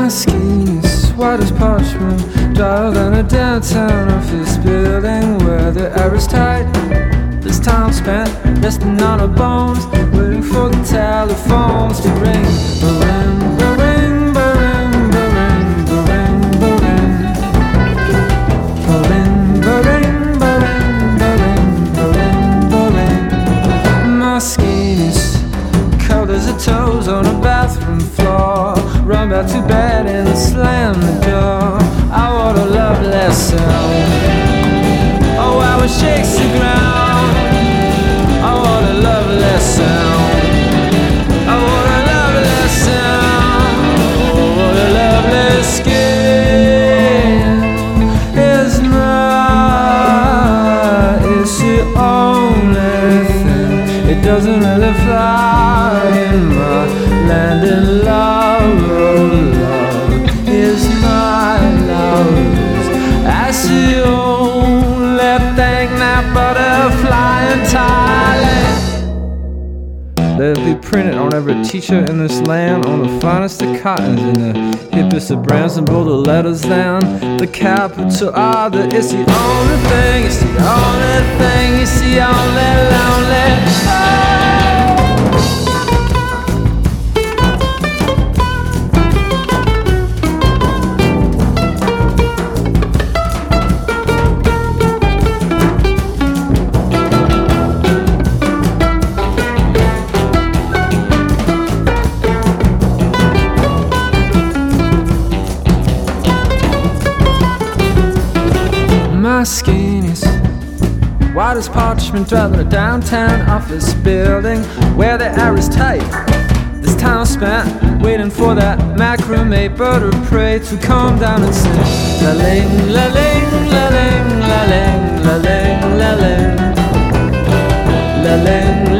My skin is white as parchment, drier than a downtown office building where the air is tight. This time spent resting on our bones, waiting for the telephones to ring. Ba-ring, ba-ring, ba-ring, ba-ring, ba-ring, ba-ring. Ba-ring, ba-ring, ba-ring, ba-ring, ba-ring, ba-ring. My skin is cold as the toes on a bathroom floor. Run back to bed and slam the door. I want a love lesson. Oh, how it shakes the ground. I want a love lesson. I want a love lesson. Oh, what a lovely skin is mine. It's the only thing. It doesn't really fly in my land in love. Love is my love. That's the only thing that butterfly entirely. Let it be printed on every t-shirt in this land, on the finest of cottons and the hippest of brands, and bold the letters down, the capital R. That it's the only thing, it's the only thing, it's the only lonely thing. My skin is white as parchment, driving a downtown office building where the air is tight. This time spent waiting for that macrame bird of prey to come down and sing. La ling, la ling, la ling, la ling, la ling, la ling, la ling.